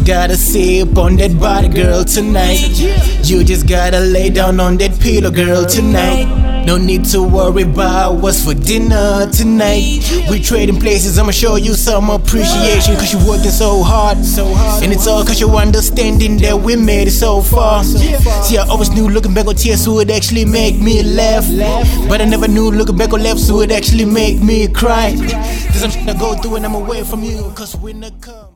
just gotta sip on that body, girl, tonight. You just gotta lay down on that pillow, girl, tonight. No need to worry about what's for dinner tonight. We trading places, I'ma show you some appreciation, cause you working so hard. And it's all cause you're understanding that we made it so far. See, I always knew looking back on tears would actually make me laugh, but I never knew looking back on laughs would actually make me cry. Cause I'm trying to go through and I'm away from you, cause when I come